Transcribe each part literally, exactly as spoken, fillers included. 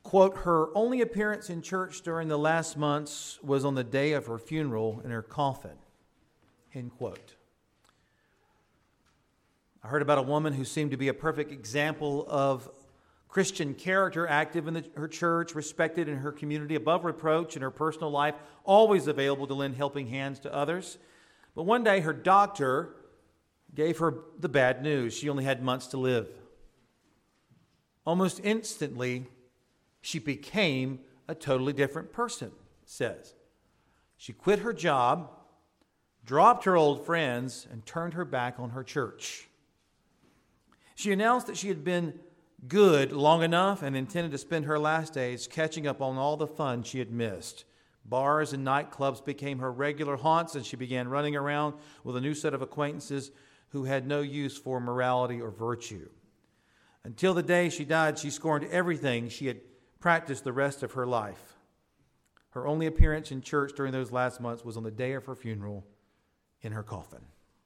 quote, her only appearance in church during the last months was on the day of her funeral in her coffin, end quote. I heard about a woman who seemed to be a perfect example of Christian character, active in the, her church, respected in her community, above reproach in her personal life, always available to lend helping hands to others. But one day her doctor gave her the bad news. She only had months to live. Almost instantly, she became a totally different person, it says. She quit her job, dropped her old friends, and turned her back on her church. She announced that she had been good long enough and intended to spend her last days catching up on all the fun she had missed. Bars and nightclubs became her regular haunts, and she began running around with a new set of acquaintances who had no use for morality or virtue. Until the day she died, she scorned everything she had practiced the rest of her life. Her only appearance in church during those last months was on the day of her funeral in her coffin.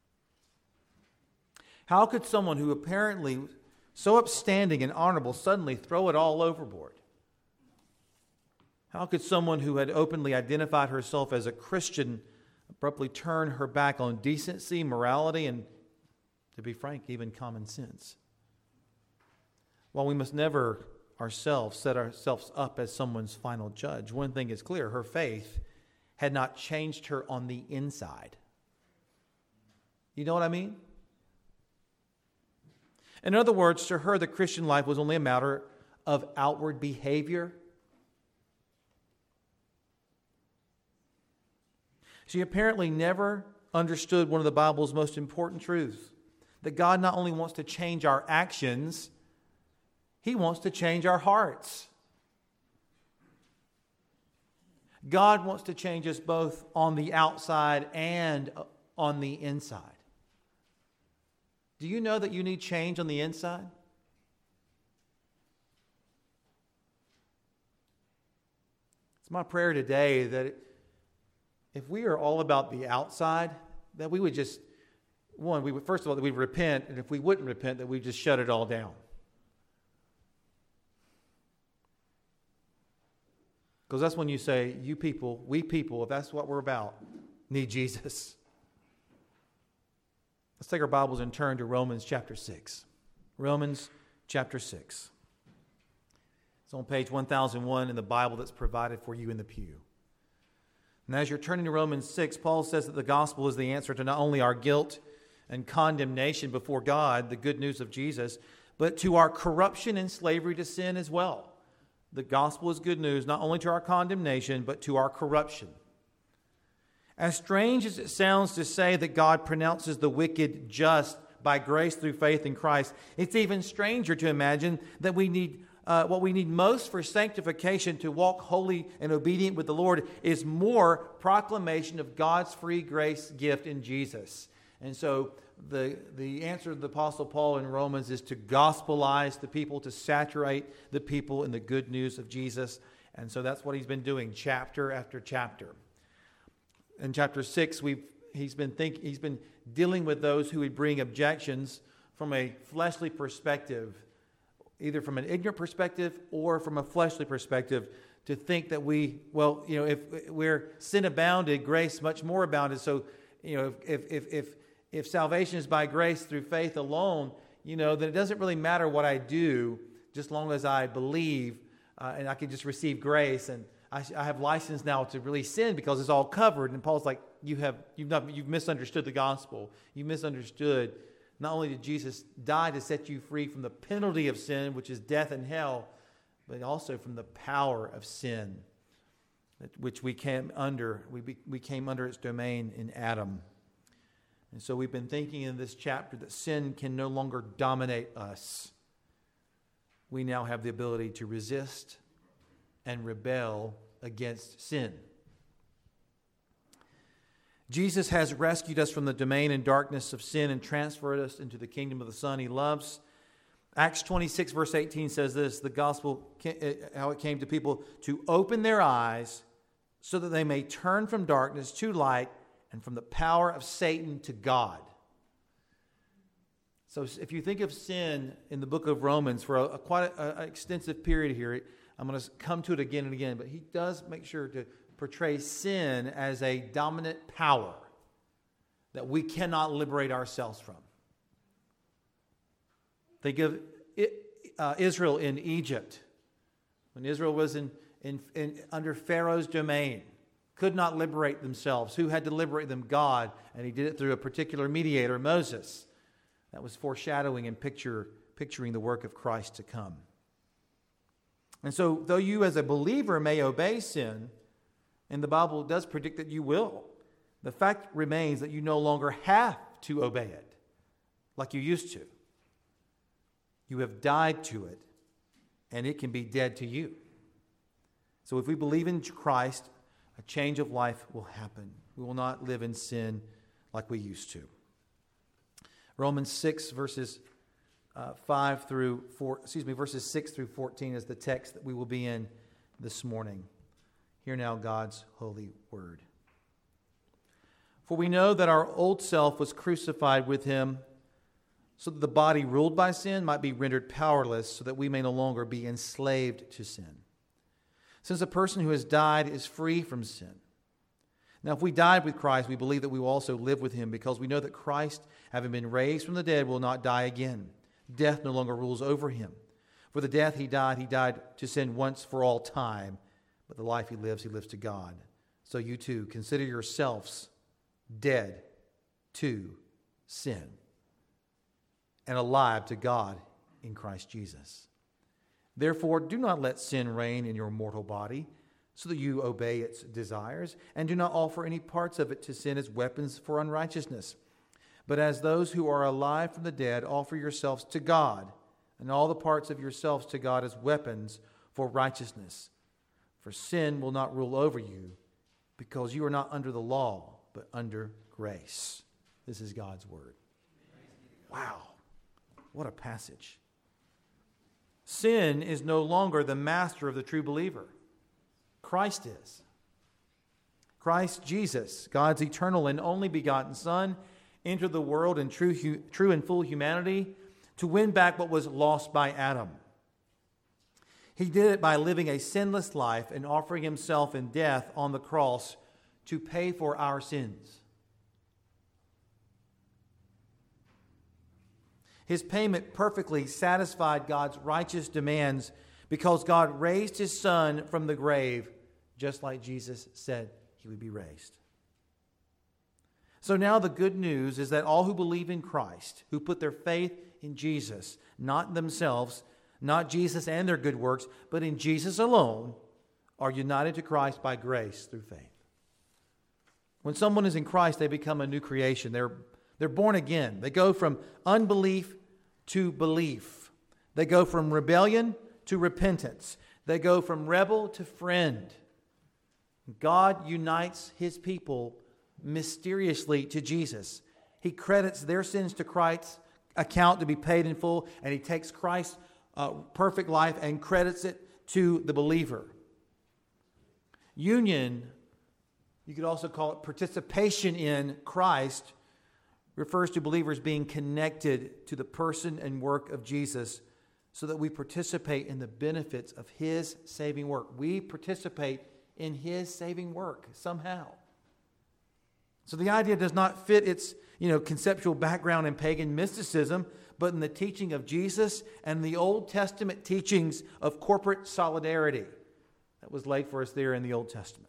How could someone who apparently so upstanding and honorable suddenly throw it all overboard? How could someone who had openly identified herself as a Christian abruptly turn her back on decency, morality, and, to be frank, even common sense? While we must never ourselves set ourselves up as someone's final judge, one thing is clear: her faith had not changed her on the inside. You know what I mean? In other words, to her, the Christian life was only a matter of outward behavior. She apparently never understood one of the Bible's most important truths, that God not only wants to change our actions, He wants to change our hearts. God wants to change us both on the outside and on the inside. Do you know that you need change on the inside? It's my prayer today that if we are all about the outside, that we would just, one, we would, first of all, that we'd repent, and if we wouldn't repent, that we'd just shut it all down. Because that's when you say, you people, we people, if that's what we're about, need Jesus. Let's take our Bibles and turn to Romans chapter six. Romans chapter six. It's on page one thousand one in the Bible that's provided for you in the pew. And as you're turning to Romans six, Paul says that the gospel is the answer to not only our guilt and condemnation before God, the good news of Jesus, but to our corruption and slavery to sin as well. The gospel is good news not only to our condemnation, but to our corruption. As strange as it sounds to say that God pronounces the wicked just by grace through faith in Christ, it's even stranger to imagine that we need uh, what we need most for sanctification, to walk holy and obedient with the Lord, is more proclamation of God's free grace gift in Jesus. And so the, the answer of the Apostle Paul in Romans is to gospelize the people, to saturate the people in the good news of Jesus. And so that's what he's been doing chapter after chapter. In chapter six, we've he's been think he's been dealing with those who would bring objections from a fleshly perspective, either from an ignorant perspective or from a fleshly perspective, to think that we, well, you know, if we're sin abounded, grace much more abounded. So, you know, if if if if salvation is by grace through faith alone, you know, then it doesn't really matter what I do, just long as I believe uh, and I can just receive grace, and I, I have license now to really sin because it's all covered. And Paul's like, you have you've not you've misunderstood the gospel. You misunderstood. Not only did Jesus die to set you free from the penalty of sin, which is death and hell, but also from the power of sin, which we came under. We be, we came under its domain in Adam. And so we've been thinking in this chapter that sin can no longer dominate us. We now have the ability to resist and rebel against sin. Jesus has rescued us from the domain and darkness of sin and transferred us into the kingdom of the Son he loves. Acts twenty-six verse eighteen says this: the gospel, how it came to people to open their eyes so that they may turn from darkness to light and from the power of Satan to God. So if you think of sin in the book of Romans for a, a quite an extensive period here, I'm going to come to it again and again, but he does make sure to portray sin as a dominant power that we cannot liberate ourselves from. Think of it, uh, Israel in Egypt. When Israel was in, in, in under Pharaoh's domain, could not liberate themselves. Who had to liberate them? God. And he did it through a particular mediator, Moses. That was foreshadowing and picture, picturing the work of Christ to come. And so, though you as a believer may obey sin, and the Bible does predict that you will, the fact remains that you no longer have to obey it like you used to. You have died to it, and it can be dead to you. So if we believe in Christ, a change of life will happen. We will not live in sin like we used to. Romans six, verses uh, five through four, excuse me, verses six through fourteen is the text that we will be in this morning. Hear now God's holy word. For we know that our old self was crucified with him, so that the body ruled by sin might be rendered powerless, so that we may no longer be enslaved to sin. Since a person who has died is free from sin. Now, if we died with Christ, we believe that we will also live with him, because we know that Christ, having been raised from the dead, will not die again. Death no longer rules over him. For the death he died, he died to sin once for all time, but the life he lives, he lives to God. So you too, consider yourselves dead to sin and alive to God in Christ Jesus. Therefore, do not let sin reign in your mortal body, so that you obey its desires, and do not offer any parts of it to sin as weapons for unrighteousness. But as those who are alive from the dead, offer yourselves to God, and all the parts of yourselves to God as weapons for righteousness. For sin will not rule over you, because you are not under the law, but under grace. This is God's word. Wow, what a passage. Sin is no longer the master of the true believer. Christ is. Christ Jesus, God's eternal and only begotten Son, entered the world in true, true and full humanity to win back what was lost by Adam. He did it by living a sinless life and offering himself in death on the cross to pay for our sins. His payment perfectly satisfied God's righteous demands, because God raised his Son from the grave, just like Jesus said he would be raised. So now the good news is that all who believe in Christ, who put their faith in Jesus, not in themselves, not Jesus and their good works, but in Jesus alone, are united to Christ by grace through faith. When someone is in Christ, they become a new creation. They're, they're born again. They go from unbelief to belief. They go from rebellion to repentance. They go from rebel to friend. God unites his people mysteriously to Jesus. He credits their sins to Christ's account to be paid in full, and he takes Christ's uh, perfect life and credits it to the believer. Union, you could also call it participation in Christ, refers to believers being connected to the person and work of Jesus, so that we participate in the benefits of his saving work. We participate in his saving work somehow. So the idea does not fit its, you know, conceptual background in pagan mysticism, but in the teaching of Jesus and the Old Testament teachings of corporate solidarity that was laid for us there in the Old Testament.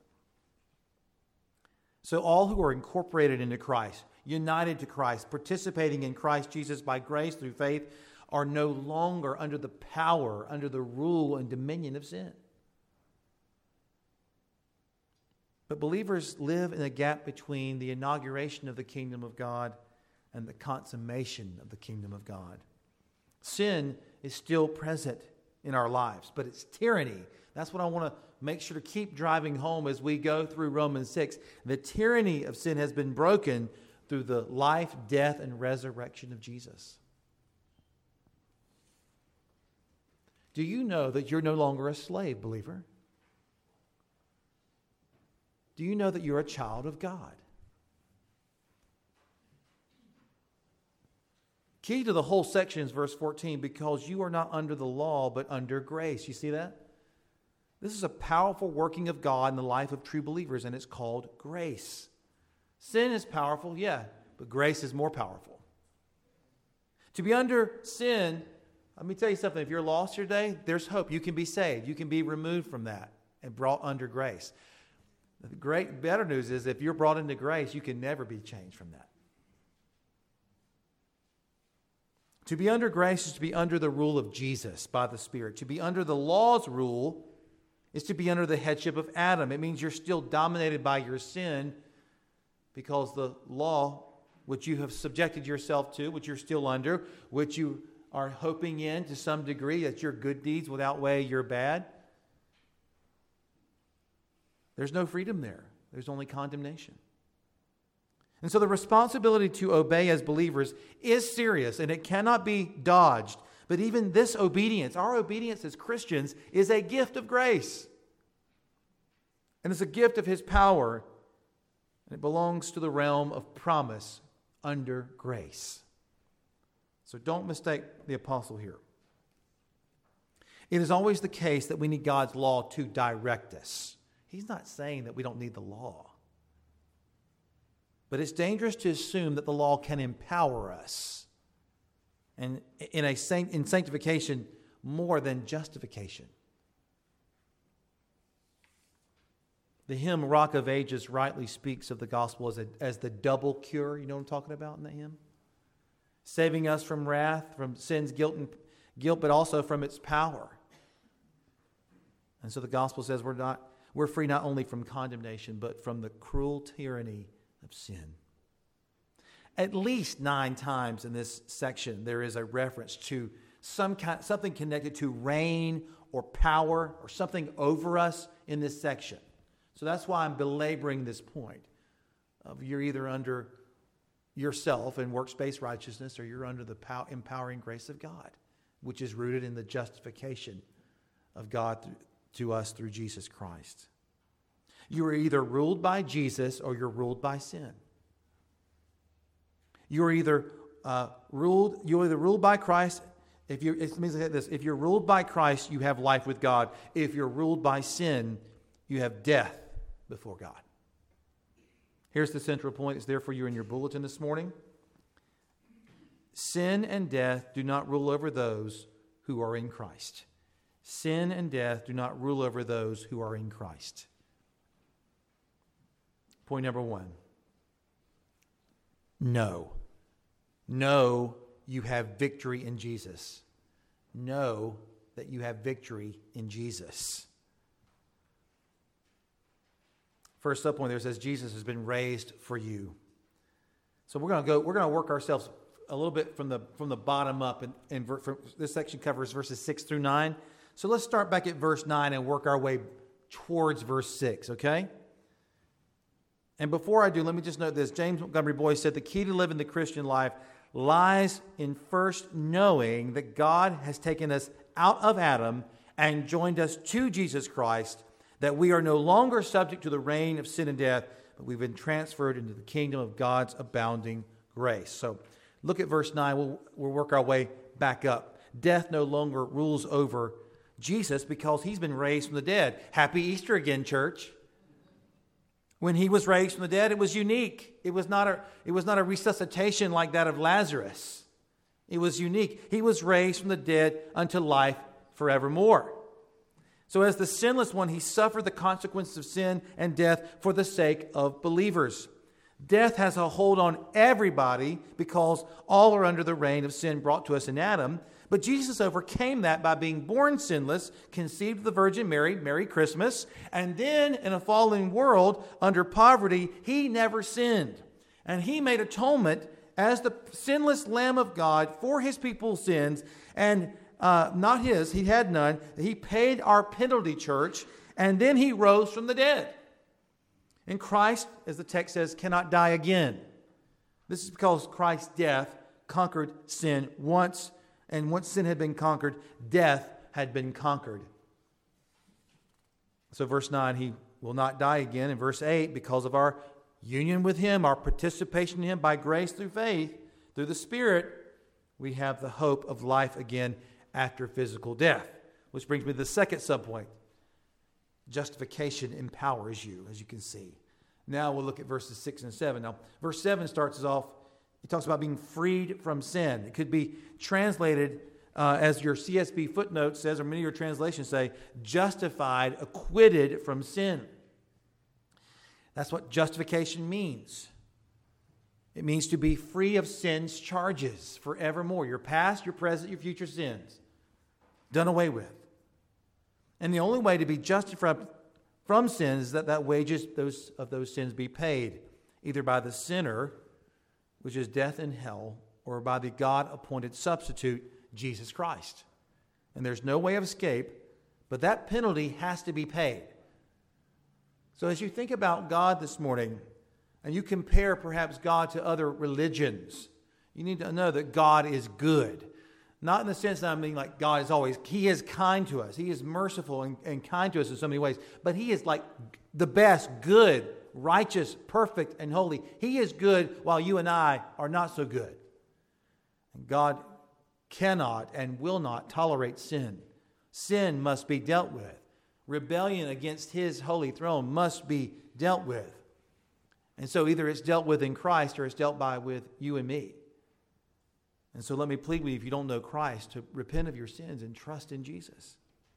So all who are incorporated into Christ, united to Christ, participating in Christ Jesus by grace through faith, are no longer under the power, under the rule and dominion of sin. But believers live in a gap between the inauguration of the kingdom of God and the consummation of the kingdom of God. Sin is still present in our lives, but it's tyranny. That's what I want to make sure to keep driving home as we go through Romans six. The tyranny of sin has been broken through the life, death, and resurrection of Jesus. Do you know that you're no longer a slave, believer? Do you know that you're a child of God? Key to the whole section is verse fourteen, because you are not under the law, but under grace. You see that? This is a powerful working of God in the life of true believers, and it's called grace. Sin is powerful, yeah, but grace is more powerful. To be under sin, let me tell you something. If you're lost today, there's hope. You can be saved. You can be removed from that and brought under grace. The great, better news is if you're brought into grace, you can never be changed from that. To be under grace is to be under the rule of Jesus by the Spirit. To be under the law's rule is to be under the headship of Adam. It means you're still dominated by your sin because the law, which you have subjected yourself to, which you're still under, which you are hoping in to some degree that your good deeds will outweigh your bad. There's no freedom there. There's only condemnation. And so the responsibility to obey as believers is serious, and it cannot be dodged. But even this obedience, our obedience as Christians, is a gift of grace. And it's a gift of His power, and it belongs to the realm of promise under grace. So don't mistake the apostle here. It is always the case that we need God's law to direct us. He's not saying that we don't need the law. But it's dangerous to assume that the law can empower us. And in a saint, in sanctification more than justification. The hymn Rock of Ages rightly speaks of the gospel as, a, as the double cure. You know what I'm talking about in that hymn? Saving us from wrath, from sin's guilt, and, guilt, but also from its power. And so the gospel says we're not we're free not only from condemnation, but from the cruel tyranny of sin. At least nine times in this section there is a reference to some kind, something connected to reign or power or something over us in this section. So that's why I'm belaboring this point of you're either under yourself in works-based righteousness or you're under the pow- empowering grace of God, which is rooted in the justification of God th- to us through Jesus Christ. You are either ruled by Jesus or you're ruled by sin. You're either uh, ruled. You're either ruled by Christ. If you, it means like this: if you're ruled by Christ, you have life with God. If you're ruled by sin, you have death before God. Here's the central point. It's there for you in your bulletin this morning. Sin and death do not rule over those who are in Christ. Sin and death do not rule over those who are in Christ. Point number one. No. Know you have victory in Jesus. Know that you have victory in Jesus. First up point there says Jesus has been raised for you. So we're going to go. We're going to work ourselves a little bit from the from the bottom up, and, and ver, this section covers verses six through nine. So let's start back at verse nine and work our way towards verse six. Okay. And before I do, let me just note this. James Montgomery Boyce said the key to living the Christian life lies in first knowing that God has taken us out of Adam and joined us to Jesus Christ, that we are no longer subject to the reign of sin and death, but we've been transferred into the kingdom of God's abounding grace. So look at verse nine. We'll, we'll work our way back up. Death no longer rules over Jesus because he's been raised from the dead. Happy Easter again, church. When he was raised from the dead, it was unique. It was not a, it was not a resuscitation like that of Lazarus. It was unique. He was raised from the dead unto life forevermore. So as the sinless one, he suffered the consequences of sin and death for the sake of believers. Death has a hold on everybody because all are under the reign of sin brought to us in Adam. But Jesus overcame that by being born sinless, conceived of the Virgin Mary, Merry Christmas, and then in a fallen world under poverty, he never sinned. And he made atonement as the sinless Lamb of God for his people's sins, and uh, not his, he had none. He paid our penalty, church, and then he rose from the dead. And Christ, as the text says, cannot die again. This is because Christ's death conquered sin once. And once sin had been conquered, death had been conquered. So verse nine, he will not die again. In verse eight, because of our union with him, our participation in him by grace through faith, through the Spirit, we have the hope of life again after physical death. Which brings me to the second subpoint. Justification empowers you, as you can see. Now we'll look at verses six and seven. Now, verse seven starts us off. It talks about being freed from sin. It could be translated uh, as your C S B footnote says, or many of your translations say, justified, acquitted from sin. That's what justification means. It means to be free of sin's charges forevermore. Your past, your present, your future sins. Done away with. And the only way to be justified from sin is that that wages those, of those sins be paid, either by the sinner, which is death and hell, or by the God-appointed substitute, Jesus Christ. And there's no way of escape, but that penalty has to be paid. So as you think about God this morning, and you compare perhaps God to other religions, you need to know that God is good. Not in the sense that I mean like God is always, He is kind to us. He is merciful and, and kind to us in so many ways. But He is like the best, good, righteous, perfect, and holy. He is good while you and I are not so good. And God cannot and will not tolerate sin. Sin must be dealt with. Rebellion against His holy throne must be dealt with. And so either it's dealt with in Christ or it's dealt by with you and me. And so let me plead with you, if you don't know Christ, to repent of your sins and trust in Jesus.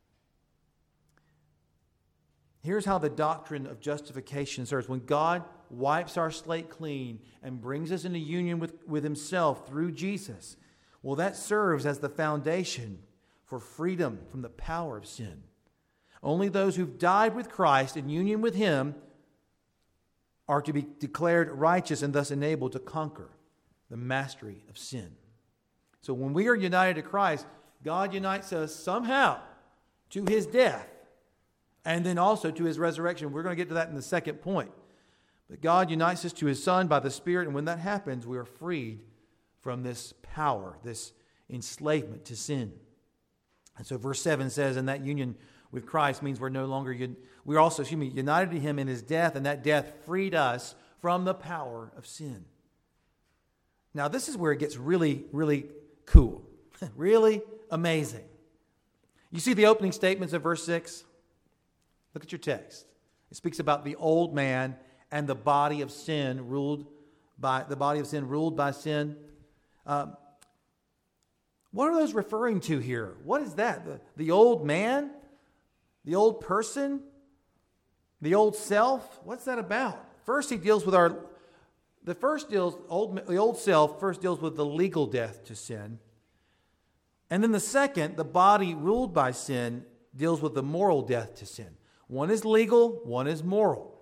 Here's how the doctrine of justification serves. When God wipes our slate clean and brings us into union with, with Himself through Jesus, well, that serves as the foundation for freedom from the power of sin. Only those who've died with Christ in union with Him are to be declared righteous and thus enabled to conquer the mastery of sin. So when we are united to Christ, God unites us somehow to His death and then also to His resurrection. We're going to get to that in the second point. But God unites us to His Son by the Spirit, and when that happens, we are freed from this power, this enslavement to sin. And so verse seven says, and that union with Christ means we're no longer, un- we're also, excuse me, united to Him in His death, and that death freed us from the power of sin. Now this is where it gets really, really cool. Really amazing. You see the opening statements of verse six? Look at your text. It speaks about the old man and the body of sin ruled by the body of sin ruled by sin. Um, what are those referring to here? What is that? The, the old man? The old person? The old self? What's that about? First, he deals with our The first deals, old, the old self first deals with the legal death to sin. And then the second, the body ruled by sin, deals with the moral death to sin. One is legal, one is moral.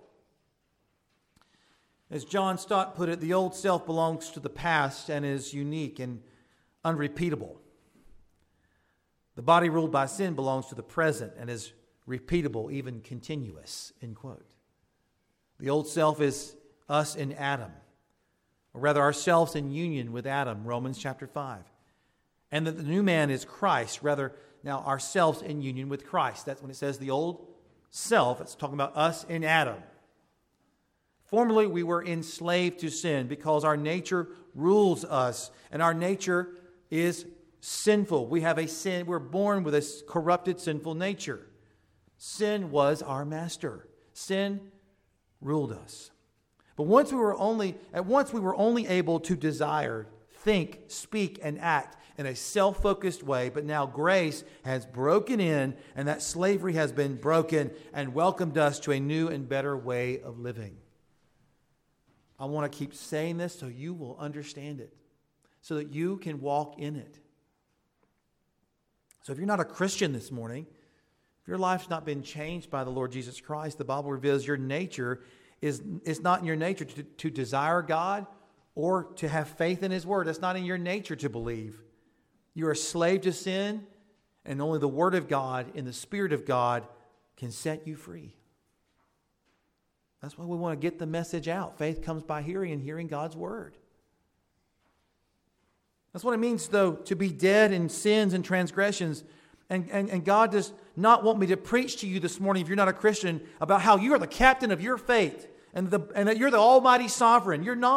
As John Stott put it, the old self belongs to the past and is unique and unrepeatable. The body ruled by sin belongs to the present and is repeatable, even continuous, end quote. The old self is us in Adam. Or rather, ourselves in union with Adam, Romans chapter five. And that the new man is Christ, rather, now ourselves in union with Christ. That's when it says the old self, it's talking about us in Adam. Formerly, we were enslaved to sin because our nature rules us, and our nature is sinful. We have a sin, we're born with a corrupted, sinful nature. Sin was our master. Sin ruled us. But once we were only, at once we were only able to desire, think, speak, and act in a self-focused way. But now grace has broken in, and that slavery has been broken and welcomed us to a new and better way of living. I want to keep saying this so you will understand it, so that you can walk in it. So if you're not a Christian this morning, if your life's not been changed by the Lord Jesus Christ, the Bible reveals your nature is it's not in your nature to, to desire God or to have faith in His Word. It's not in your nature to believe. You're a slave to sin, and only the Word of God and the Spirit of God can set you free. That's why we want to get the message out. Faith comes by hearing, and hearing God's Word. That's what it means, though, to be dead in sins and transgressions. And, and, and God does not want me to preach to you this morning, if you're not a Christian, about how you are the captain of your fate and, the, and that you're the almighty sovereign. You're not.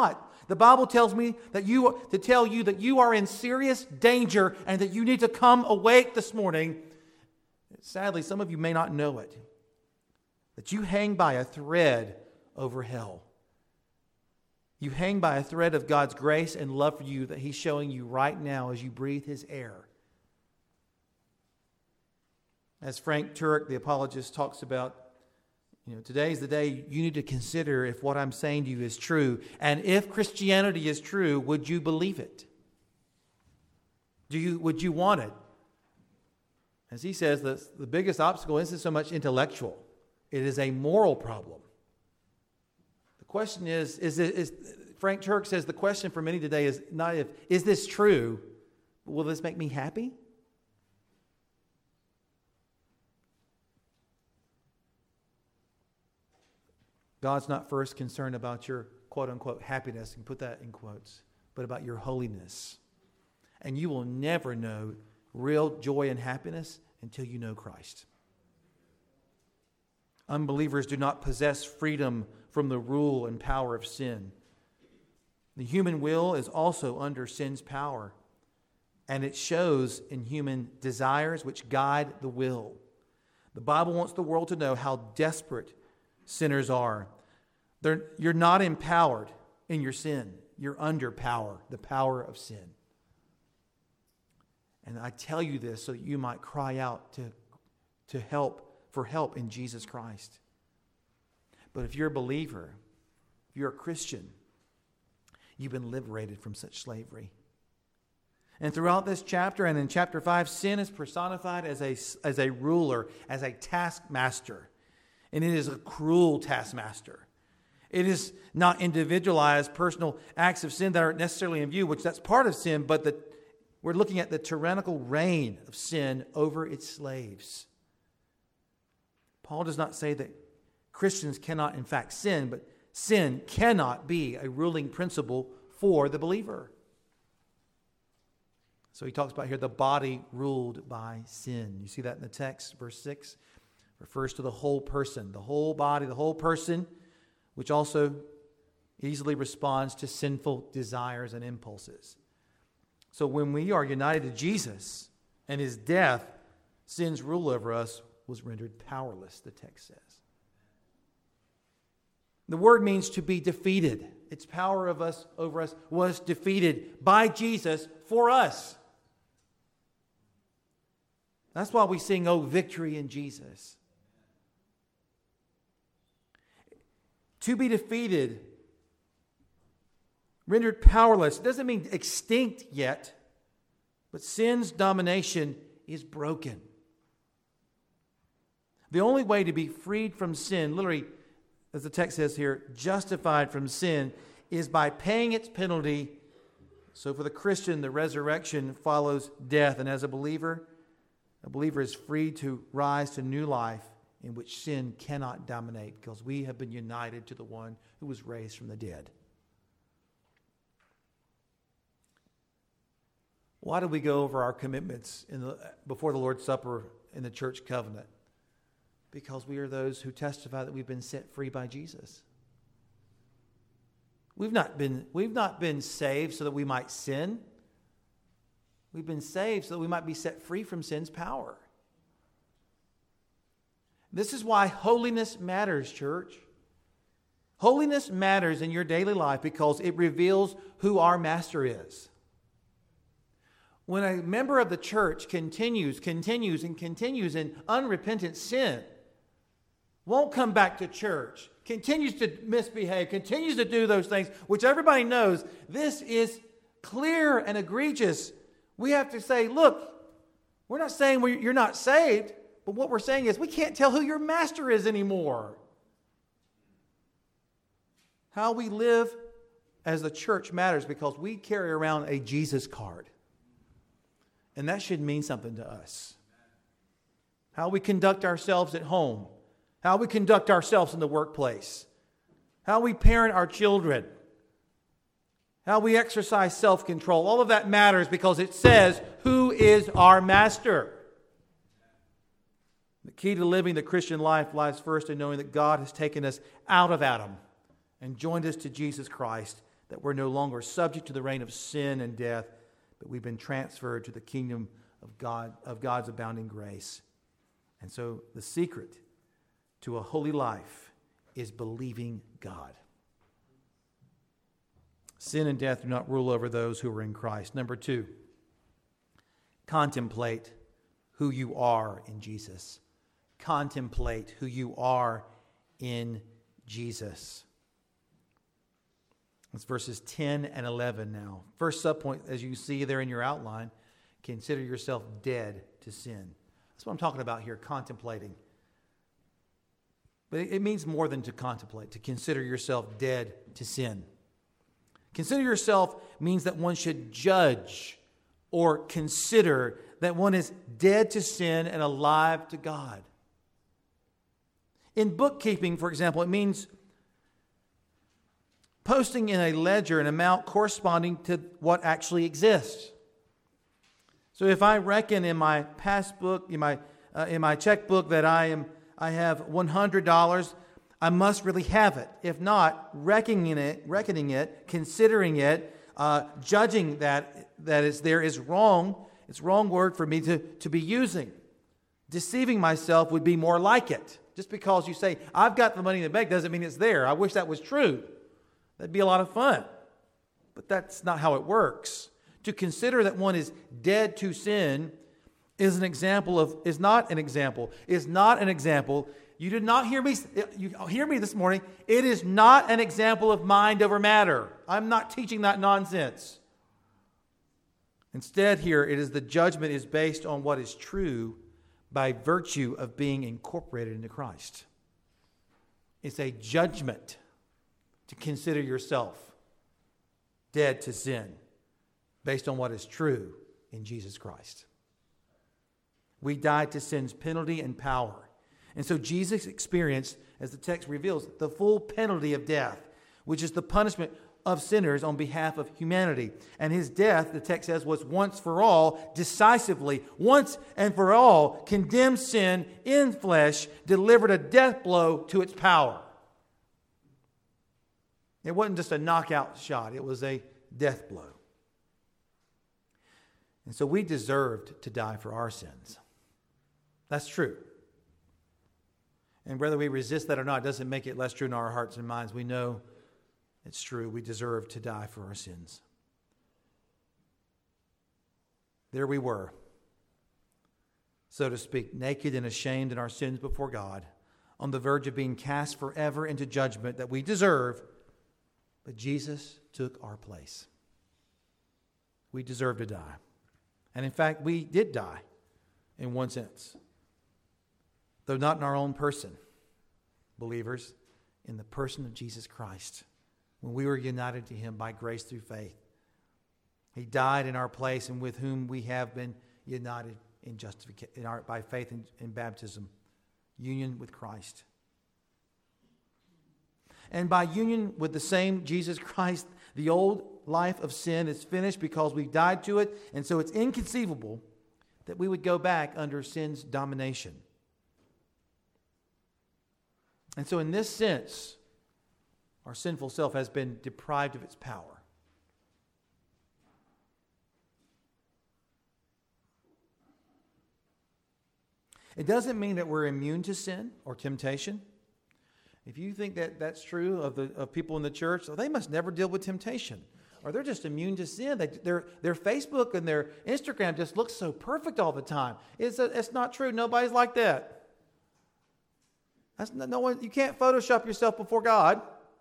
The Bible tells me that you to tell you that you are in serious danger and that you need to come awake this morning. Sadly, some of you may not know it. That you hang by a thread over hell. You hang by a thread of God's grace and love for you that He's showing you right now as you breathe His air. As Frank Turek, the apologist, talks about, you know, today is the day you need to consider if what I'm saying to you is true. And if Christianity is true, would you believe it? Do you, would you want it? As he says, the, the biggest obstacle isn't so much intellectual. It is a moral problem. The question is, is, it, is Frank Turek says the question for many today is not if, is this true, but will this make me happy? God's not first concerned about your quote-unquote happiness, and put that in quotes, but about your holiness. And you will never know real joy and happiness until you know Christ. Unbelievers do not possess freedom from the rule and power of sin. The human will is also under sin's power, and it shows in human desires which guide the will. The Bible wants the world to know how desperate sinners are. They're, you're not empowered in your sin. You're under power, the power of sin. And I tell you this so that you might cry out to, to help, for help in Jesus Christ. But if you're a believer, if you're a Christian, you've been liberated from such slavery. And throughout this chapter and in chapter five, sin is personified as a, as a ruler, as a taskmaster. And it is a cruel taskmaster. It is not individualized personal acts of sin that aren't necessarily in view, which that's part of sin, but the, we're looking at the tyrannical reign of sin over its slaves. Paul does not say that Christians cannot in fact sin, but sin cannot be a ruling principle for the believer. So he talks about here the body ruled by sin. You see that in the text, verse six. Refers to the whole person, the whole body, the whole person, which also easily responds to sinful desires and impulses. So when we are united to Jesus and His death, sin's rule over us was rendered powerless, the text says. The word means to be defeated. Its power of us over us was defeated by Jesus for us. That's why we sing, "Oh, victory in Jesus." To be defeated, rendered powerless, it doesn't mean extinct yet, but sin's domination is broken. The only way to be freed from sin, literally, as the text says here, justified from sin, is by paying its penalty. So for the Christian, the resurrection follows death. And as a believer, a believer is free to rise to new life in which sin cannot dominate, because we have been united to the one who was raised from the dead. Why do we go over our commitments in the, before the Lord's Supper in the church covenant? Because we are those who testify that we've been set free by Jesus. We've not been, we've not been saved so that we might sin. We've been saved so that we might be set free from sin's power. This is why holiness matters, church. Holiness matters in your daily life because it reveals who our master is. When a member of the church continues, continues, and continues in unrepentant sin, won't come back to church, continues to misbehave, continues to do those things, which everybody knows, this is clear and egregious. We have to say, look, we're not saying you're not saved, but what we're saying is we can't tell who your master is anymore. How we live as the church matters because we carry around a Jesus card. And that should mean something to us. How we conduct ourselves at home. How we conduct ourselves in the workplace. How we parent our children. How we exercise self-control. All of that matters because it says who is our master. The key to living the Christian life lies first in knowing that God has taken us out of Adam and joined us to Jesus Christ, that we're no longer subject to the reign of sin and death, but we've been transferred to the kingdom of God, of God's abounding grace. And so the secret to a holy life is believing God. Sin and death do not rule over those who are in Christ. Number two, contemplate who you are in Jesus. Contemplate who you are in Jesus. It's verses ten and eleven now. First subpoint, as you see there in your outline, consider yourself dead to sin. That's what I'm talking about here, contemplating. But it means more than to contemplate, to consider yourself dead to sin. Consider yourself means that one should judge or consider that one is dead to sin and alive to God. In bookkeeping, for example, it means posting in a ledger an amount corresponding to what actually exists. So if I reckon in my passbook, in my uh, in my checkbook that I am I have one hundred dollars, I must really have it. If not, reckoning it, reckoning it, considering it, uh, judging that that is there is wrong. It's wrong word for me to, to be using. Deceiving myself would be more like it. Just because you say, I've got the money in the bank doesn't mean it's there. I wish that was true. That'd be a lot of fun. But that's not how it works. To consider that one is dead to sin is an example of, is not an example, is not an example. You did not hear me, you hear me this morning. It is not an example of mind over matter. I'm not teaching that nonsense. Instead here, it is the judgment is based on what is true by virtue of being incorporated into Christ. It's a judgment to consider yourself dead to sin based on what is true in Jesus Christ. We died to sin's penalty and power. And so Jesus experienced, as the text reveals, the full penalty of death, which is the punishment of sinners on behalf of humanity. And his death, the text says, was once for all, decisively, once and for all, condemned sin in flesh, delivered a death blow to its power. It wasn't just a knockout shot. It was a death blow. And so we deserved to die for our sins. That's true. And whether we resist that or not doesn't make it less true in our hearts and minds. We know it's true. We deserve to die for our sins. There we were, so to speak, naked and ashamed in our sins before God, on the verge of being cast forever into judgment that we deserve. But Jesus took our place. We deserve to die. And in fact, we did die in one sense. Though not in our own person, believers, in the person of Jesus Christ. When we were united to him by grace through faith. He died in our place, and with whom we have been united in justification, in our, by faith in, in baptism. Union with Christ. And by union with the same Jesus Christ, the old life of sin is finished because we've died to it. And so it's inconceivable that we would go back under sin's domination. And so in this sense, our sinful self has been deprived of its power. It doesn't mean that we're immune to sin or temptation. If you think that that's true of the of people in the church, well, they must never deal with temptation. Or they're just immune to sin. They, their, their Facebook and their Instagram just looks so perfect all the time. It's, a, it's not true. Nobody's like that. That's no, no one. You can't Photoshop yourself before God.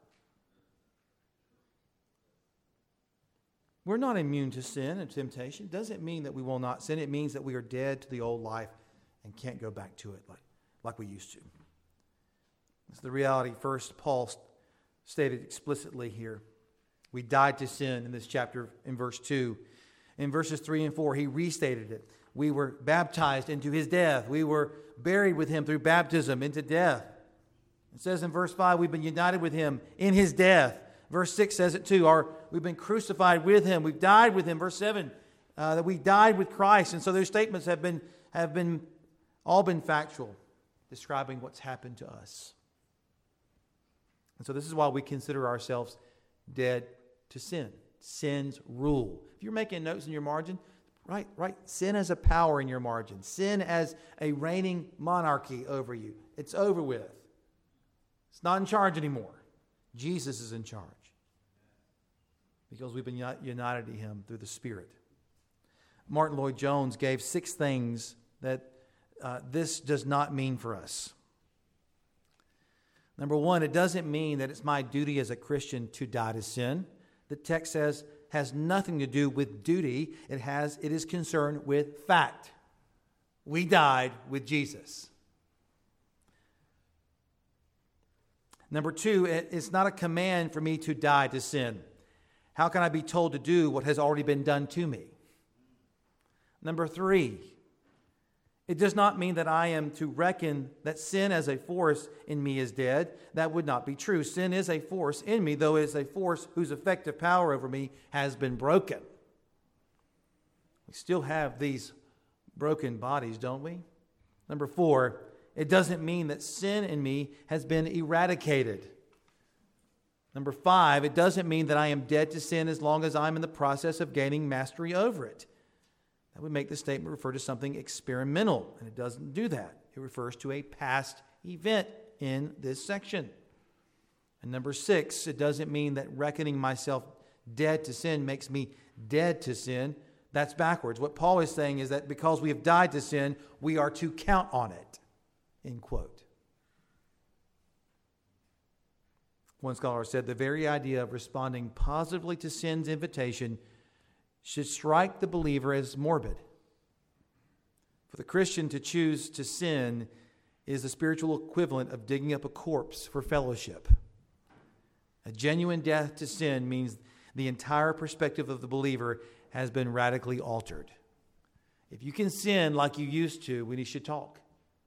We're not immune to sin and temptation. It doesn't mean that we will not sin. It means that we are dead to the old life and can't go back to it like, like we used to. It's the reality first Paul stated explicitly here. We died to sin in this chapter in verse two. In verses three and four, he restated it. We were baptized into his death. We were buried with him through baptism into death. It says in verse five, we've been united with him in his death. Verse six says it too. Our, we've been crucified with him. We've died with him. Verse seven, uh, that we died with Christ. And so those statements have been have been all been factual, describing what's happened to us. And so this is why we consider ourselves dead to sin. Sin's rule. If you're making notes in your margin, write, write sin as a power in your margin. Sin as a reigning monarchy over you. It's over with. It's not in charge anymore. Jesus is in charge. Because we've been united to him through the Spirit. Martin Lloyd-Jones gave six things that uh, this does not mean for us. Number one, it doesn't mean that it's my duty as a Christian to die to sin. The text says has nothing to do with duty. It has it is concerned with fact. We died with Jesus. Number two, it, it's not a command for me to die to sin. How can I be told to do what has already been done to me? Number three, it does not mean that I am to reckon that sin as a force in me is dead. That would not be true. Sin is a force in me, though it is a force whose effective power over me has been broken. We still have these broken bodies, don't we? Number four, it doesn't mean that sin in me has been eradicated. Number five, it doesn't mean that I am dead to sin as long as I'm in the process of gaining mastery over it. That would make the statement refer to something experimental, and it doesn't do that. It refers to a past event in this section. And number six, it doesn't mean that reckoning myself dead to sin makes me dead to sin. That's backwards. What Paul is saying is that because we have died to sin, we are to count on it. End quote. One scholar said the very idea of responding positively to sin's invitation should strike the believer as morbid. For the Christian to choose to sin is the spiritual equivalent of digging up a corpse for fellowship. A genuine death to sin means the entire perspective of the believer has been radically altered. If you can sin like you used to, we should talk.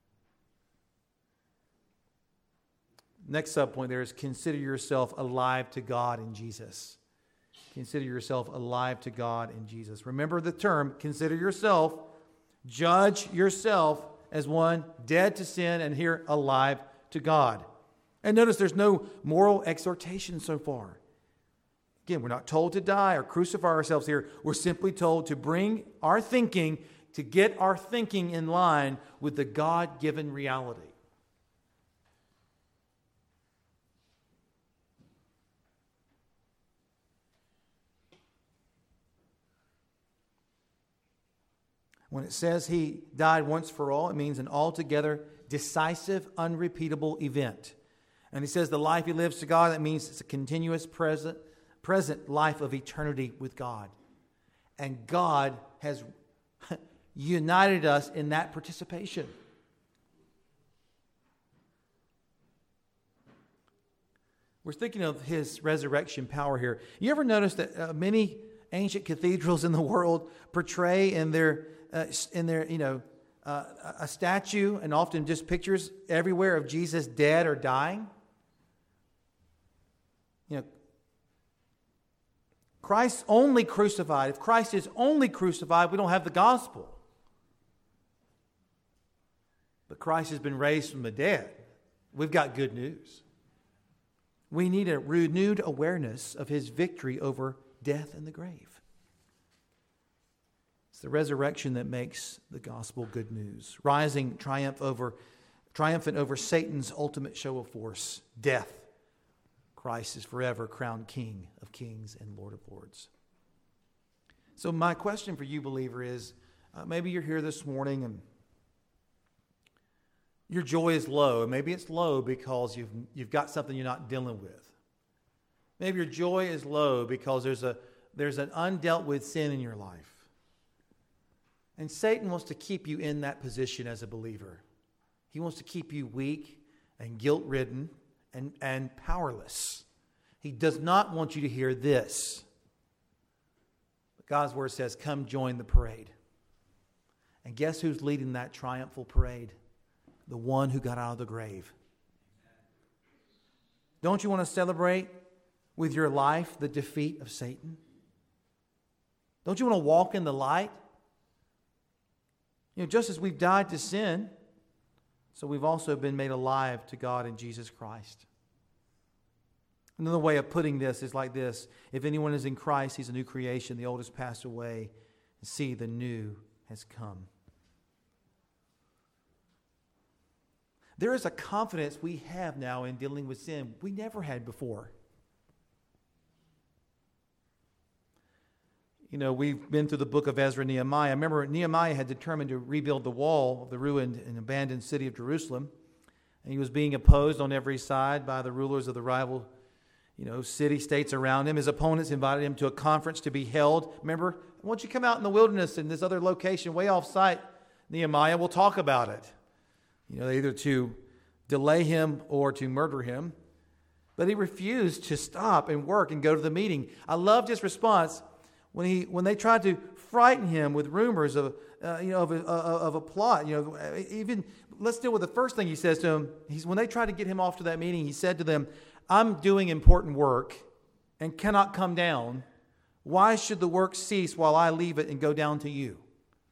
Next subpoint there is consider yourself alive to God in Jesus. Consider yourself alive to God in Jesus. Remember the term, consider yourself, judge yourself as one dead to sin and here alive to God. And notice there's no moral exhortation so far. Again, we're not told to die or crucify ourselves here. We're simply told to bring our thinking, to get our thinking in line with the God-given reality. When it says he died once for all, it means an altogether decisive, unrepeatable event. And he says the life he lives to God, that means it's a continuous present, present life of eternity with God. And God has united us in that participation. We're thinking of his resurrection power here. You ever notice that uh, many ancient cathedrals in the world portray in their Uh, in their, you know, uh, a statue and often just pictures everywhere of Jesus dead or dying? You know, Christ only crucified. If Christ is only crucified, we don't have the gospel. But Christ has been raised from the dead. We've got good news. We need a renewed awareness of his victory over death and the grave. It's the resurrection that makes the gospel good news. Rising triumph over, triumphant over Satan's ultimate show of force, death. Christ is forever crowned King of kings and Lord of lords. So my question for you, believer, is uh, maybe you're here this morning and your joy is low. And maybe it's low because you've, you've got something you're not dealing with. Maybe your joy is low because there's a there's an undealt with sin in your life. And Satan wants to keep you in that position as a believer. He wants to keep you weak and guilt-ridden and, and powerless. He does not want you to hear this. But God's word says, come join the parade. And guess who's leading that triumphal parade? The one who got out of the grave. Don't you want to celebrate with your life the defeat of Satan? Don't you want to walk in the light? You know, just as we've died to sin, so we've also been made alive to God in Jesus Christ. Another way of putting this is like this. If anyone is in Christ, he's a new creation. The old has passed away. And see, the new has come. There is a confidence we have now in dealing with sin we never had before. You know, we've been through the book of Ezra and Nehemiah. Remember, Nehemiah had determined to rebuild the wall of the ruined and abandoned city of Jerusalem. And he was being opposed on every side by the rulers of the rival, you know, city-states around him. His opponents invited him to a conference to be held. Remember, why don't you come out in the wilderness in this other location way off site, Nehemiah? We'll talk about it. You know, either to delay him or to murder him. But he refused to stop and work and go to the meeting. I loved his response. When he, when they tried to frighten him with rumors of, uh, you know, of a, of a plot, you know, even let's deal with the first thing he says to him. He's when they tried to get him off to that meeting, he said to them, "I'm doing important work and cannot come down. Why should the work cease while I leave it and go down to you?"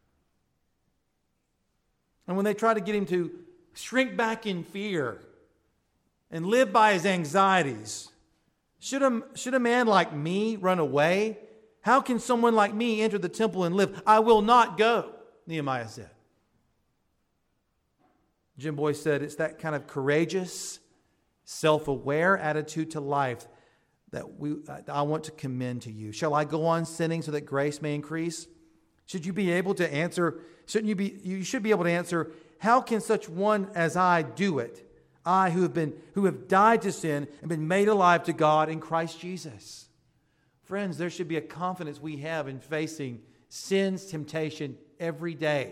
And when they tried to get him to shrink back in fear and live by his anxieties, should a, should a man like me run away? How can someone like me enter the temple and live? I will not go, Nehemiah said. Jim Boyce said it's that kind of courageous, self-aware attitude to life that we I want to commend to you. Shall I go on sinning so that grace may increase? Should you be able to answer, shouldn't you be, you should be able to answer, how can such one as I do it? I who have been, who have died to sin and been made alive to God in Christ Jesus. Friends, there should be a confidence we have in facing sin's temptation every day.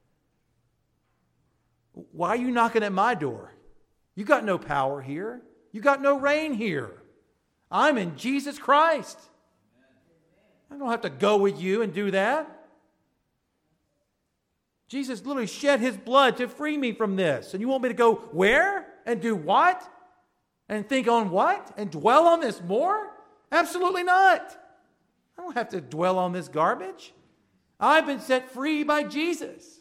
Why are you knocking at my door? You got no power here. You got no reign here. I'm in Jesus Christ. I don't have to go with you and do that. Jesus literally shed his blood to free me from this. And you want me to go where? And do what? And think on what? And dwell on this more? Absolutely not. I don't have to dwell on this garbage. I've been set free by Jesus.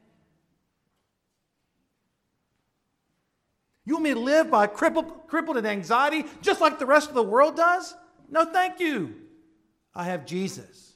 You want me to live by crippled, crippled in anxiety just like the rest of the world does? No, thank you. I have Jesus.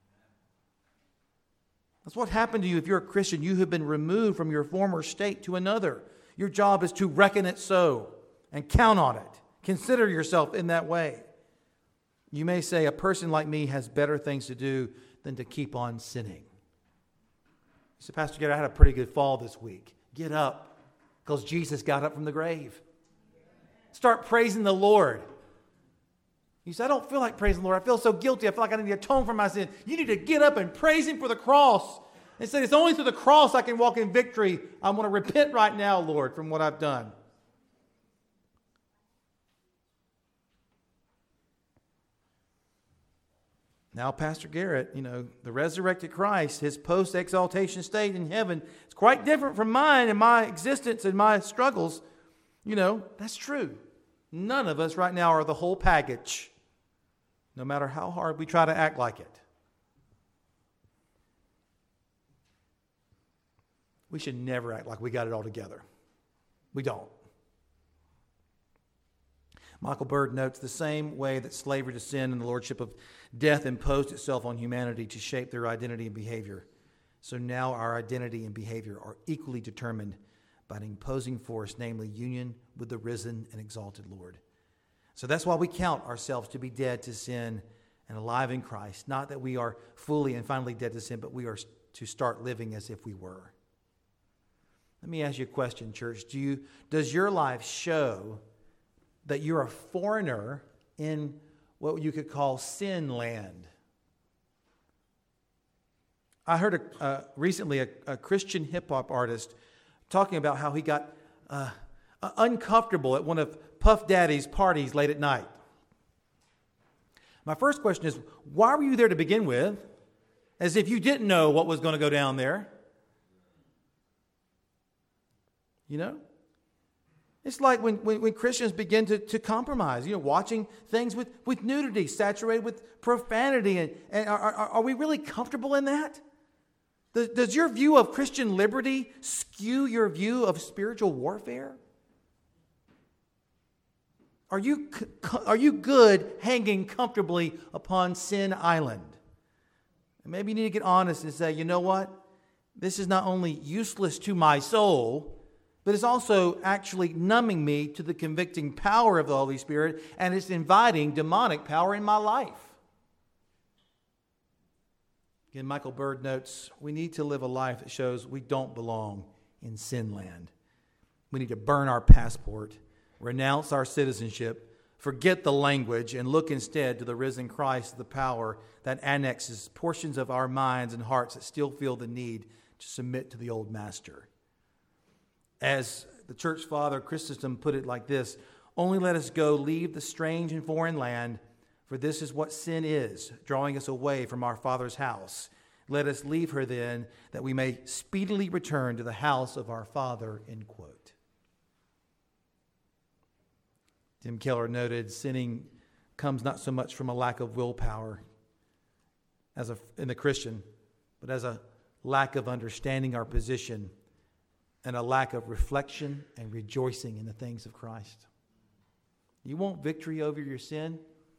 That's what happened to you if you're a Christian. You have been removed from your former state to another. Your job is to reckon it so and count on it. Consider yourself in that way. You may say, a person like me has better things to do than to keep on sinning. So, Pastor Gary, I had a pretty good fall this week. Get up, because Jesus got up from the grave. Start praising the Lord. You say, I don't feel like praising the Lord. I feel so guilty. I feel like I need to atone for my sin. You need to get up and praise Him for the cross. And say, it's only through the cross I can walk in victory. I want to repent right now, Lord, from what I've done. Now, Pastor Garrett, you know, the resurrected Christ, his post-exaltation state in heaven, it's quite different from mine and my existence and my struggles. You know, that's true. None of us right now are the whole package, no matter how hard we try to act like it. We should never act like we got it all together. We don't. Michael Bird notes the same way that slavery to sin and the lordship of death imposed itself on humanity to shape their identity and behavior. So now our identity and behavior are equally determined by an imposing force, namely union with the risen and exalted Lord. So that's why we count ourselves to be dead to sin and alive in Christ. Not that we are fully and finally dead to sin, but we are to start living as if we were. Let me ask you a question, church. Do you, does your life show that you're a foreigner in what you could call sin land? I heard a, uh, recently a, a Christian hip-hop artist talking about how he got uh, uncomfortable at one of Puff Daddy's parties late at night. My first question is, why were you there to begin with? As if you didn't know what was going to go down there. You know? It's like when, when, when Christians begin to, to compromise, you know, watching things with, with nudity, saturated with profanity. And, and are, are, are we really comfortable in that? Does, does your view of Christian liberty skew your view of spiritual warfare? Are you, are you good hanging comfortably upon Sin Island? And maybe you need to get honest and say, you know what? This is not only useless to my soul, but it's also actually numbing me to the convicting power of the Holy Spirit, and it's inviting demonic power in my life. Again, Michael Bird notes, we need to live a life that shows we don't belong in sin land. We need to burn our passport, renounce our citizenship, forget the language, and look instead to the risen Christ, the power that annexes portions of our minds and hearts that still feel the need to submit to the old master. As the church father Chrysostom put it like this, only let us go leave the strange and foreign land, for this is what sin is, drawing us away from our Father's house. Let us leave her then, that we may speedily return to the house of our Father, end quote. Tim Keller noted, sinning comes not so much from a lack of willpower as a, in the Christian, but as a lack of understanding our position and a lack of reflection and rejoicing in the things of Christ. You want victory over your sin?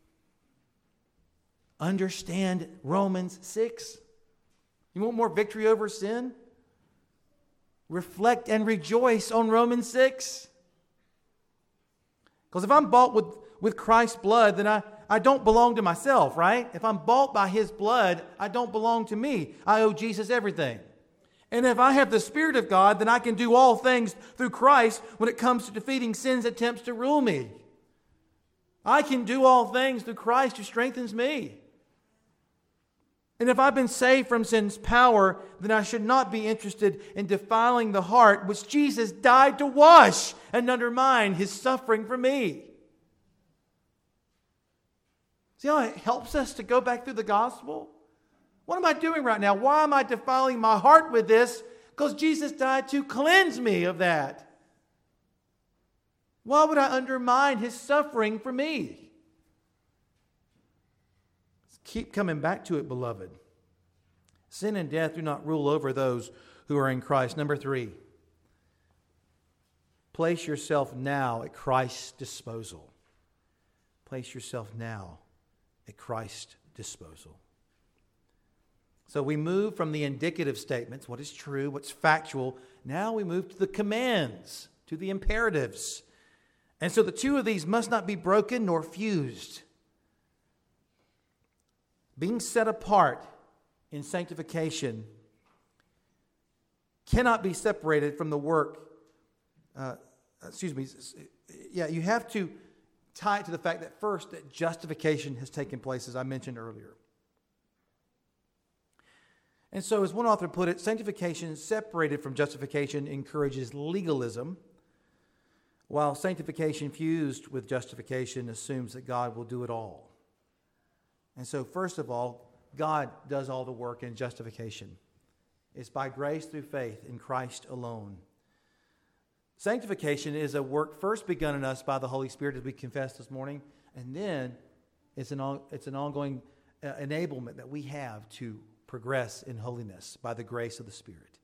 Understand Romans six. You want more victory over sin? Reflect and rejoice on Romans six. Because if I'm bought with, with Christ's blood, then I, I don't belong to myself, right? If I'm bought by His blood, I don't belong to me. I owe Jesus everything. And if I have the Spirit of God, then I can do all things through Christ when it comes to defeating sin's attempts to rule me. I can do all things through Christ who strengthens me. And if I've been saved from sin's power, then I should not be interested in defiling the heart which Jesus died to wash and undermine His suffering for me. See how it helps us to go back through the gospel? What am I doing right now? Why am I defiling my heart with this? Because Jesus died to cleanse me of that. Why would I undermine His suffering for me? Keep coming back to it, beloved. Sin and death do not rule over those who are in Christ. Number three, place yourself now at Christ's disposal. Place yourself now at Christ's disposal. So we move from the indicative statements, what is true, what's factual. Now we move to the commands, to the imperatives. And so the two of these must not be broken nor fused. Being set apart in sanctification cannot be separated from the work. Uh, excuse me. Yeah, you have to tie it to the fact that first, that justification has taken place, as I mentioned earlier. And so, as one author put it, sanctification separated from justification encourages legalism, while sanctification fused with justification assumes that God will do it all. And so, first of all, God does all the work in justification. It's by grace through faith in Christ alone. Sanctification is a work first begun in us by the Holy Spirit, as we confessed this morning, and then it's an, it's an ongoing uh, enablement that we have to progress in holiness by the grace of the Spirit.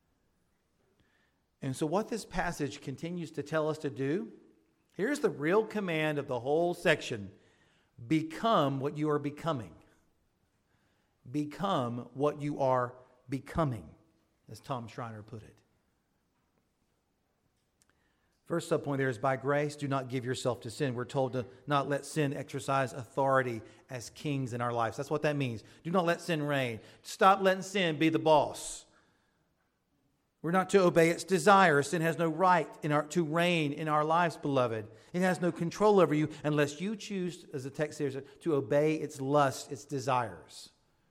And so what this passage continues to tell us to do, here's the real command of the whole section. Become what you are becoming. Become what you are becoming, as Tom Schreiner put it. First subpoint there is, by grace, do not give yourself to sin. We're told to not let sin exercise authority as kings in our lives. That's what that means. Do not let sin reign. Stop letting sin be the boss. We're not to obey its desires. Sin has no right in our, to reign in our lives, beloved. It has no control over you unless you choose, as the text says, to obey its lust, its desires.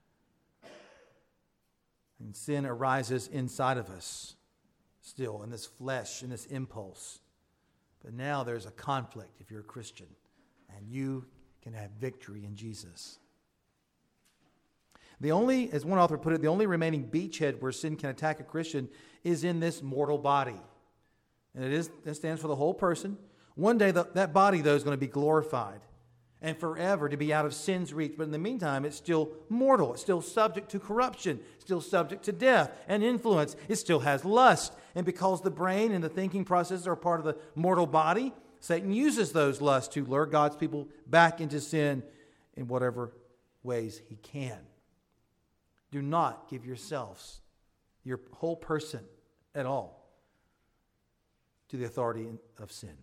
And sin arises inside of us still, in this flesh, in this impulse. But now there's a conflict if you're a Christian, and you can have victory in Jesus. The only, as one author put it, the only remaining beachhead where sin can attack a Christian is in this mortal body. And it is, that stands for the whole person. One day the, that body, though, is going to be glorified and forever to be out of sin's reach. But in the meantime, it's still mortal. It's still subject to corruption. It's still subject to death and influence. It still has lust. And because the brain and the thinking processes are part of the mortal body, Satan uses those lusts to lure God's people back into sin in whatever ways he can. Do not give yourselves, your whole person at all, to the authority of sin.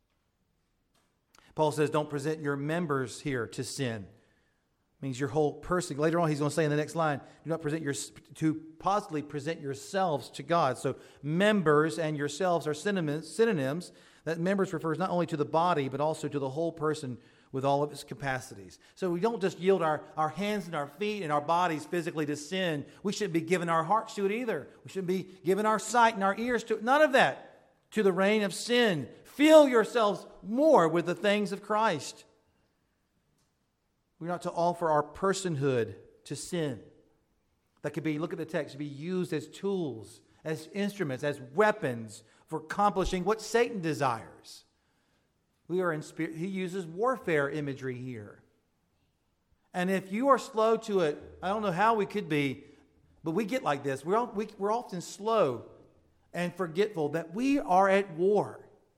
Paul says, don't present your members here to sin. Means your whole person. Later on, he's going to say in the next line, do not present your, to positively present yourselves to God. So members and yourselves are synonyms. synonyms. That members refers not only to the body, but also to the whole person with all of its capacities. So we don't just yield our, our hands and our feet and our bodies physically to sin. We shouldn't be giving our hearts to it either. We shouldn't be giving our sight and our ears to it. None of that. To the reign of sin. Fill yourselves more with the things of Christ. We're not to offer our personhood to sin. That could be, look at the text, be used as tools, as instruments, as weapons for accomplishing what Satan desires. We are in spirit. He uses warfare imagery here. And if you are slow to it, I don't know how we could be, but we get like this. We're, all, we, we're often slow and forgetful that we are at war.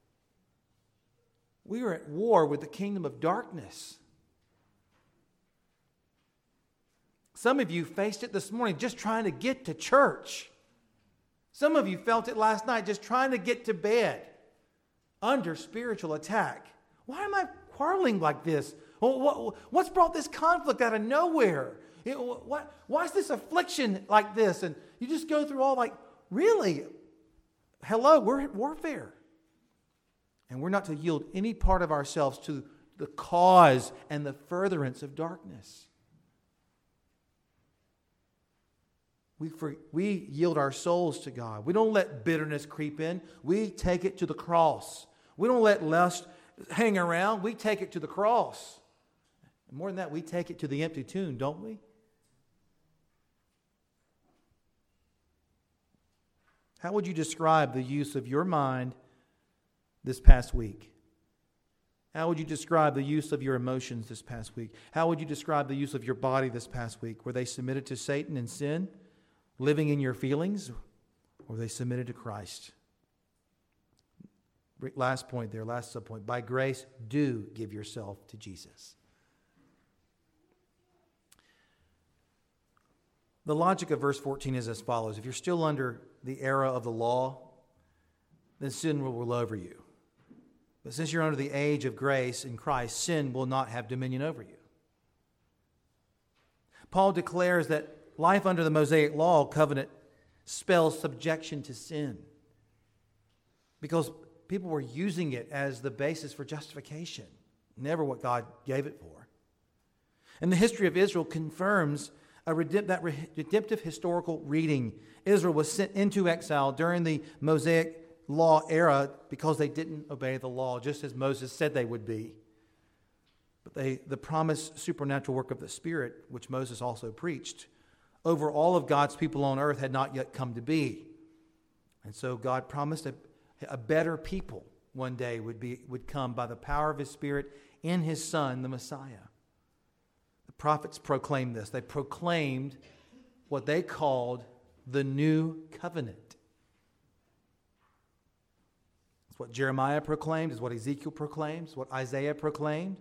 We are at war with the kingdom of darkness. Some of you faced it this morning just trying to get to church. Some of you felt it last night just trying to get to bed under spiritual attack. Why am I quarreling like this? What's brought this conflict out of nowhere? What, why is this affliction like this? And you just go through all like, really? Hello, we're at warfare. And we're not to yield any part of ourselves to the cause and the furtherance of darkness. We, for, we yield our souls to God. We don't let bitterness creep in. We take it to the cross. We don't let lust hang around. We take it to the cross. And more than that, we take it to the empty tomb, don't we? How would you describe the use of your mind this past week? How would you describe the use of your emotions this past week? How would you describe the use of your body this past week? Were they submitted to Satan and sin? Living in your feelings, or they submitted to Christ? Last point there, last subpoint. By grace, do give yourself to Jesus. The logic of verse fourteen is as follows. If you're still under the era of the law, then sin will rule over you. But since you're under the age of grace in Christ, sin will not have dominion over you. Paul declares that life under the Mosaic law covenant spells subjection to sin, because people were using it as the basis for justification, never what God gave it for. And the history of Israel confirms a redempt, that redemptive historical reading. Israel was sent into exile during the Mosaic law era because they didn't obey the law, just as Moses said they would be. But they, the promised supernatural work of the Spirit, which Moses also preached, over all of God's people on earth had not yet come to be. And so God promised a, a better people one day would be would come by the power of His Spirit in His Son, the Messiah. The prophets proclaimed this. They proclaimed what they called the new covenant. It's what Jeremiah proclaimed, it's what Ezekiel proclaims, what Isaiah proclaimed.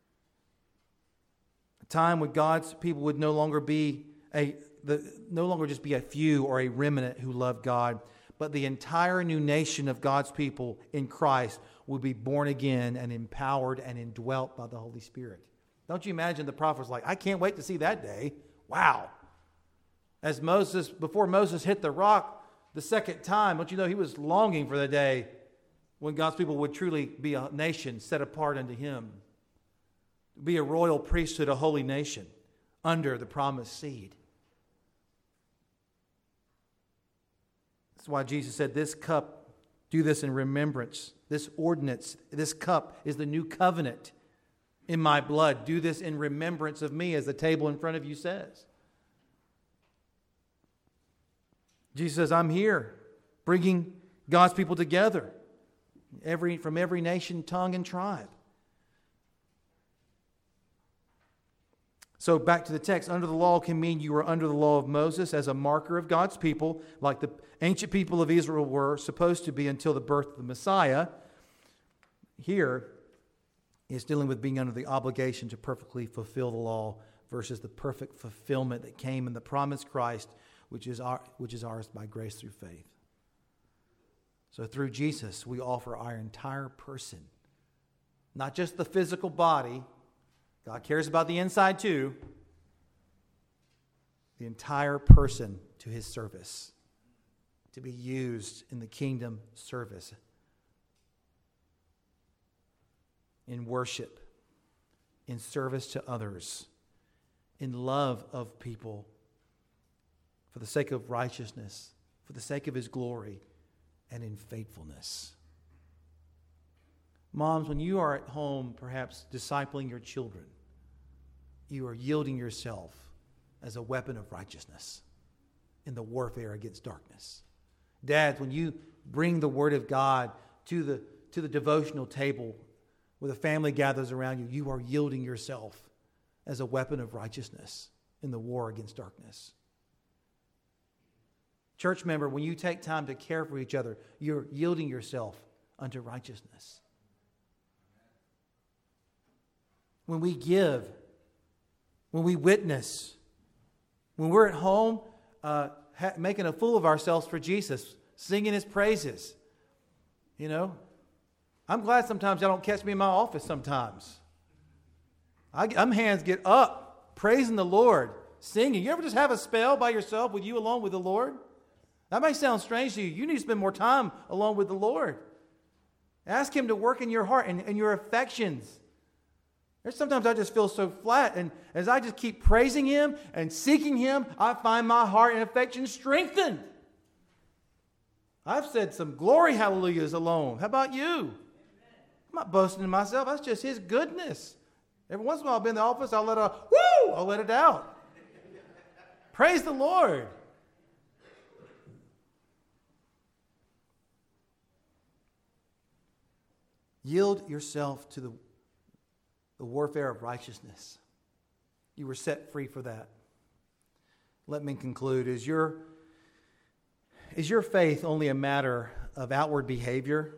A time when God's people would no longer be a The, no longer just be a few or a remnant who love God, but the entire new nation of God's people in Christ will be born again and empowered and indwelt by the Holy Spirit. Don't you imagine the prophet was like, I can't wait to see that day. Wow. As Moses, before Moses hit the rock the second time, don't you know he was longing for the day when God's people would truly be a nation set apart unto Him. Be a royal priesthood, a holy nation under the promised seed. That's why Jesus said, this cup, do this in remembrance. This ordinance, this cup is the new covenant in my blood. Do this in remembrance of me, as the table in front of you says. Jesus says, I'm here bringing God's people together every, from every nation, tongue, and tribe. So back to the text, under the law can mean you were under the law of Moses as a marker of God's people, like the ancient people of Israel were supposed to be until the birth of the Messiah. Here is dealing with being under the obligation to perfectly fulfill the law versus the perfect fulfillment that came in the promised Christ, which is our, which is ours by grace through faith. So through Jesus, we offer our entire person, not just the physical body. God cares about the inside too. The entire person to his service, to be used in the kingdom service, in worship, in service to others, in love of people, for the sake of righteousness, for the sake of his glory, and in faithfulness. Moms, when you are at home, perhaps discipling your children, you are yielding yourself as a weapon of righteousness in the warfare against darkness. Dads, when you bring the Word of God to the, to the devotional table where the family gathers around you, you are yielding yourself as a weapon of righteousness in the war against darkness. Church member, when you take time to care for each other, you're yielding yourself unto righteousness. When we give, when we witness, when we're at home uh, ha- making a fool of ourselves for Jesus, singing his praises, you know, I'm glad sometimes y'all don't catch me in my office sometimes. I, I'm hands get up, praising the Lord, singing. You ever just have a spell by yourself with you alone with the Lord? That may sound strange to you. You need to spend more time alone with the Lord. Ask him to work in your heart and, and your affections. There's sometimes I just feel so flat, and as I just keep praising him and seeking him, I find my heart and affection strengthened. I've said some glory hallelujahs alone. How about you? I'm not boasting in myself. That's just his goodness. Every once in a while I'll be in the office, I'll let out, woo! I'll let it out. Praise the Lord. Yield yourself to the, the warfare of righteousness. You were set free for that. Let me conclude. Is your, is your faith only a matter of outward behavior?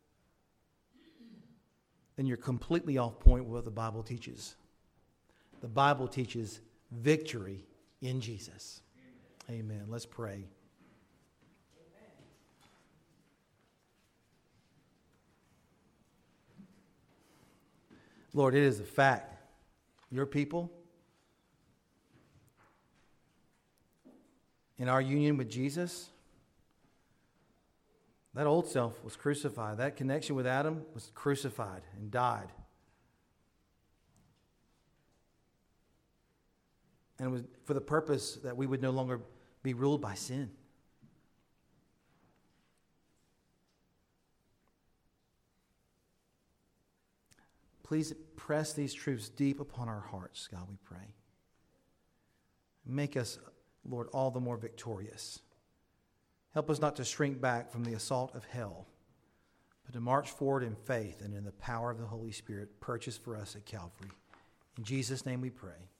Then you're completely off point with what the Bible teaches. The Bible teaches victory in Jesus. Amen. Amen. Let's pray. Lord, it is a fact. Your people, in our union with Jesus, that old self was crucified. That connection with Adam was crucified and died. And it was for the purpose that we would no longer be ruled by sin. Please press these truths deep upon our hearts, God, we pray. Make us, Lord, all the more victorious. Help us not to shrink back from the assault of hell, but to march forward in faith and in the power of the Holy Spirit purchased for us at Calvary. In Jesus' name we pray.